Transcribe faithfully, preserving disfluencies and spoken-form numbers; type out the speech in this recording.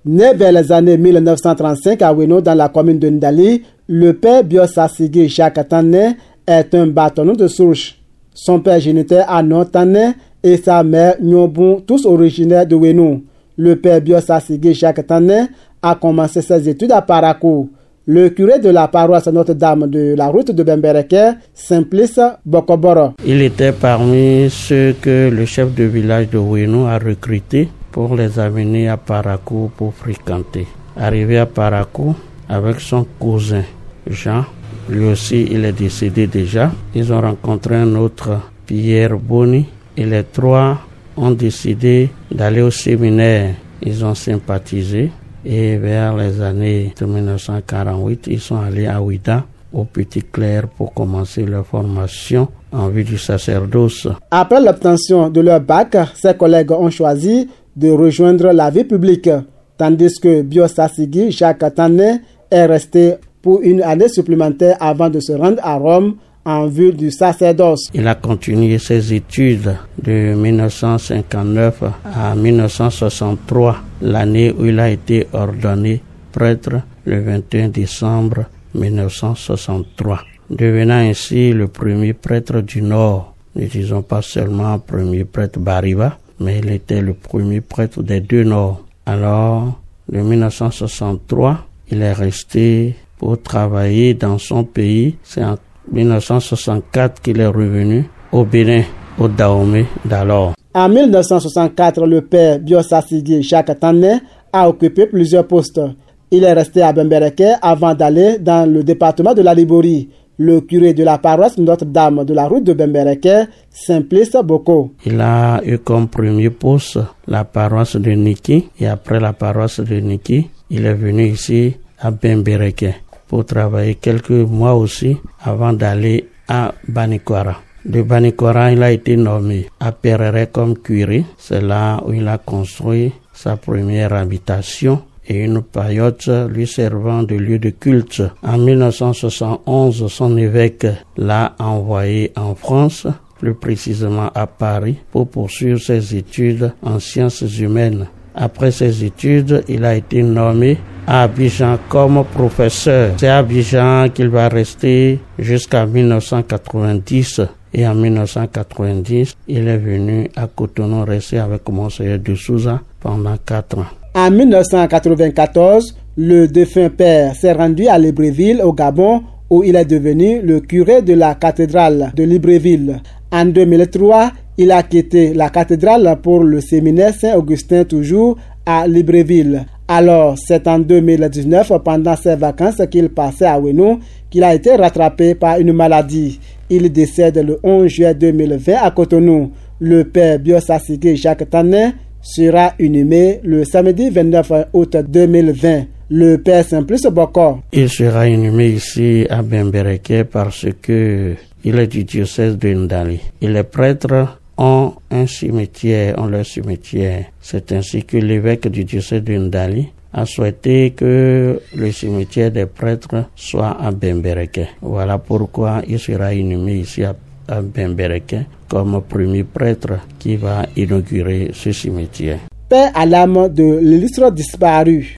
Né vers les années mille neuf cent trente-cinq à Weno dans la commune de Ndali, le père Biosasigi Jacques Tané est un bâtonneau de souche. Son père géniteur Anon Tané et sa mère Nyobun, tous originaires de Weno. Le père Biosasigi Jacques Tané a commencé ses études à Parakou. Le curé de la paroisse Notre-Dame de la route de Bembereke, Simplice Bokoboro. Il était parmi ceux que le chef de village de Weno a recruté pour les amener à Parakou pour fréquenter. Arrivé à Parakou avec son cousin Jean, lui aussi il est décédé déjà. Ils ont rencontré un autre, Pierre Boni, et les trois ont décidé d'aller au séminaire. Ils ont sympathisé et vers les années de mille neuf cent quarante-huit, ils sont allés à Ouida, au Petit Clair, pour commencer leur formation en vue du sacerdoce. Après l'obtention de leur bac, ses collègues ont choisi de rejoindre la vie publique, tandis que Biosasigi Jacques Tané est resté pour une année supplémentaire avant de se rendre à Rome en vue du sacerdoce. Il a continué ses études de mille neuf cent cinquante-neuf à mille neuf cent soixante-trois, l'année où il a été ordonné prêtre le vingt et un décembre mille neuf cent soixante-trois, devenant ainsi le premier prêtre du Nord. Ne disons pas seulement premier prêtre Bariba, mais il était le premier prêtre des deux Nords. Alors, de mille neuf cent soixante-trois, il est resté pour travailler dans son pays. C'est en mille neuf cent soixante-quatre qu'il est revenu au Bénin, au Dahomey d'alors. En mille neuf cent soixante-quatre, le père Biosasigi Jacques Tané a occupé plusieurs postes. Il est resté à Bembereke avant d'aller dans le département de la Liborie. Le curé de la paroisse Notre-Dame de la route de Bembereke, Simplice Boko. Il a eu comme premier poste la paroisse de Niki, et après la paroisse de Niki, il est venu ici à Bembereke pour travailler quelques mois aussi avant d'aller à Banikwara. De Banikwara, il a été nommé à Perere comme curé. C'est là où il a construit sa première habitation et une paillote lui servant de lieu de culte. En mille neuf cent soixante et onze, son évêque l'a envoyé en France, plus précisément à Paris, pour poursuivre ses études en sciences humaines. Après ses études, il a été nommé à Abidjan comme professeur. C'est à Abidjan qu'il va rester jusqu'à mille neuf cent quatre-vingt-dix. Et en mille neuf cent quatre-vingt-dix, il est venu à Cotonou rester avec Monseigneur de Souza pendant quatre ans. En mille neuf cent quatre-vingt-quatorze, le défunt père s'est rendu à Libreville, au Gabon, où il est devenu le curé de la cathédrale de Libreville. En deux mille trois, il a quitté la cathédrale pour le séminaire Saint-Augustin, toujours à Libreville. Alors, c'est en deux mille dix-neuf, pendant ses vacances qu'il passait à Weno, qu'il a été rattrapé par une maladie. Il décède le onze juillet deux mille vingt à Cotonou. Le père Biosasigi Jacques Tané sera inhumé le samedi vingt-neuf août deux mille vingt. Le père Simplice Boko. Il sera inhumé ici à Bembereke parce que il est du diocèse de Ndali. Et les prêtres ont un cimetière, ont leur cimetière. C'est ainsi que l'évêque du diocèse de Ndali a souhaité que le cimetière des prêtres soit à Bembereke. Voilà pourquoi il sera inhumé ici à, à Bembereke comme premier prêtre qui va inaugurer ce cimetière. Paix à l'âme de l'illustre disparu.